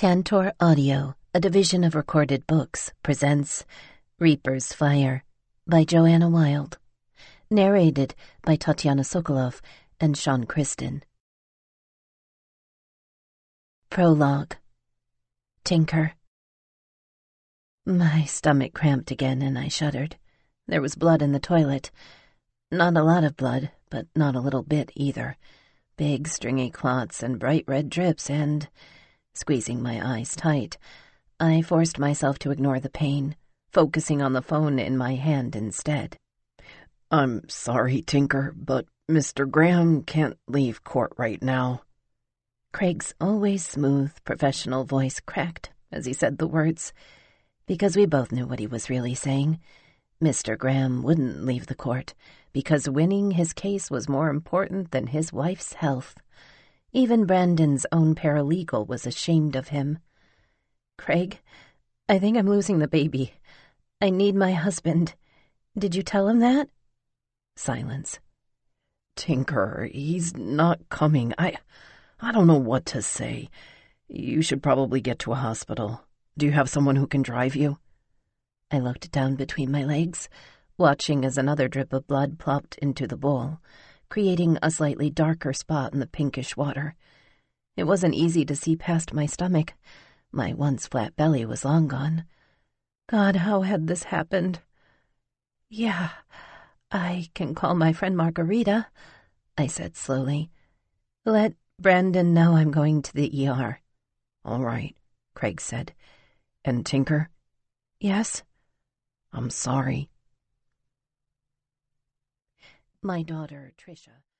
Tantor Audio, a division of Recorded Books, presents Reaper's Fire by Joanna Wild. Narrated by Tatiana Sokolov and Sean Kristen. Prologue. Tinker. My stomach cramped again and I shuddered. There was blood in the toilet. Not a lot of blood, but not a little bit either. Big stringy clots and bright red drips and... Squeezing my eyes tight, I forced myself to ignore the pain, focusing on the phone in my hand instead. "I'm sorry, Tinker, but Mr. Graham can't leave court right now." Craig's always smooth, professional voice cracked as he said the words, because we both knew what he was really saying. Mr. Graham wouldn't leave the court, because winning his case was more important than his wife's health. Even Brandon's own paralegal was ashamed of him. "Craig, I think I'm losing the baby. I need my husband. Did you tell him that?" Silence. "Tinker, he's not coming. I don't know what to say. You should probably get to a hospital. Do you have someone who can drive you?" I looked down between my legs, watching as another drip of blood plopped into the bowl, creating a slightly darker spot in the pinkish water. It wasn't easy to see past my stomach. My once flat belly was long gone. God, how had this happened? "Yeah, I can call my friend Margarita," I said slowly. "Let Brandon know I'm going to the ER. "All right," Craig said. "And Tinker?" "Yes?" "I'm sorry." My daughter, Tricia,